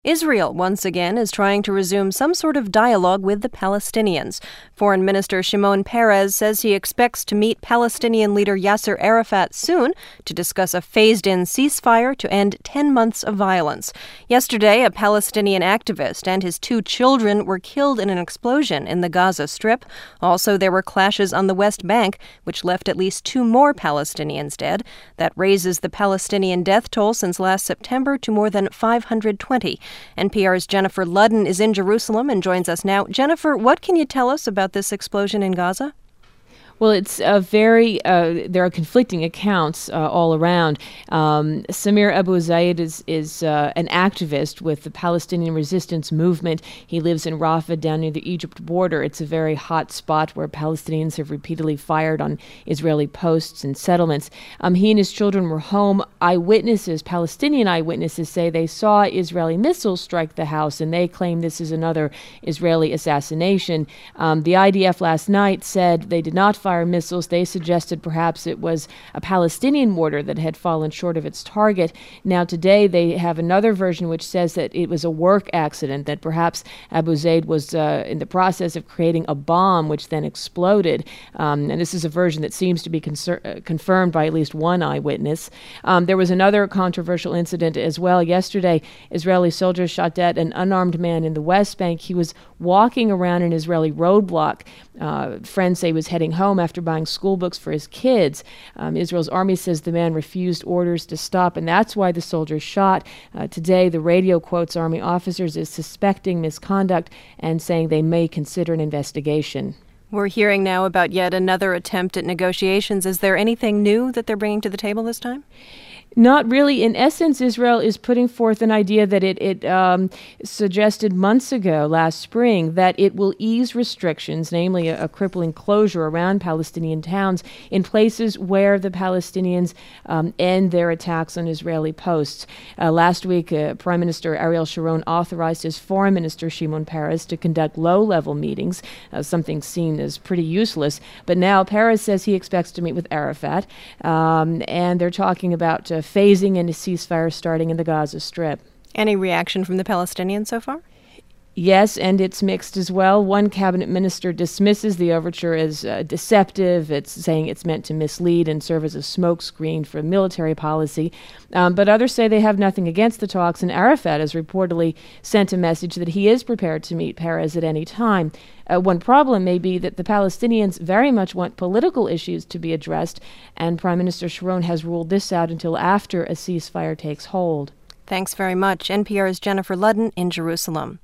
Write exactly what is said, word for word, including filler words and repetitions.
Israel, once again, is trying to resume some sort of dialogue with the Palestinians. Foreign Minister Shimon Peres says he expects to meet Palestinian leader Yasser Arafat soon to discuss a phased-in ceasefire to end ten months of violence. Yesterday, a Palestinian activist and his two children were killed in an explosion in the Gaza Strip. Also, there were clashes on the West Bank, which left at least two more Palestinians dead. That raises the Palestinian death toll since last September to more than five hundred twenty. N P R's Jennifer Ludden is in Jerusalem and joins us now. Jennifer, what can you tell us about this explosion in Gaza? Well, it's a very, uh, there are conflicting accounts uh, all around. Um, Samir Abu Zaid is, is uh, an activist with the Palestinian resistance movement. He lives in Rafah down near the Egypt border. It's a very hot spot where Palestinians have repeatedly fired on Israeli posts and settlements. Um, he and his children were home. Eyewitnesses, Palestinian eyewitnesses, say they saw Israeli missiles strike the house, and they claim this is another Israeli assassination. Um, the I D F last night said they did not fire missiles. They suggested perhaps it was a Palestinian mortar that had fallen short of its target. Now today they have another version which says that it was a work accident, that perhaps Abu Zaid was uh, in the process of creating a bomb which then exploded. Um, and this is a version that seems to be concer- uh, confirmed by at least one eyewitness. Um, there was another controversial incident as well. Yesterday, Israeli soldiers shot dead an unarmed man in the West Bank. He was walking around an Israeli roadblock. Uh, friends say he was heading home after buying school books for his kids. Um, Israel's army says the man refused orders to stop, and that's why the soldiers shot. Uh, today, the radio quotes army officers as suspecting misconduct and saying they may consider an investigation. We're hearing now about yet another attempt at negotiations. Is there anything new that they're bringing to the table this time? Not really. In essence, Israel is putting forth an idea that it, it um, suggested months ago, last spring, that it will ease restrictions, namely a, a crippling closure around Palestinian towns in places where the Palestinians um, end their attacks on Israeli posts. Uh, last week, uh, Prime Minister Ariel Sharon authorized his Foreign Minister Shimon Peres to conduct low-level meetings, uh, something seen as pretty useless. But now Peres says he expects to meet with Arafat, um, and they're talking about uh, phasing in a ceasefire starting in the Gaza Strip. Any reaction from the Palestinians so far? Yes, and it's mixed as well. One cabinet minister dismisses the overture as uh, deceptive. It's saying it's meant to mislead and serve as a smokescreen for military policy. Um, but others say they have nothing against the talks, and Arafat has reportedly sent a message that he is prepared to meet Peres at any time. Uh, one problem may be that the Palestinians very much want political issues to be addressed, and Prime Minister Sharon has ruled this out until after a ceasefire takes hold. Thanks very much. N P R's Jennifer Ludden in Jerusalem.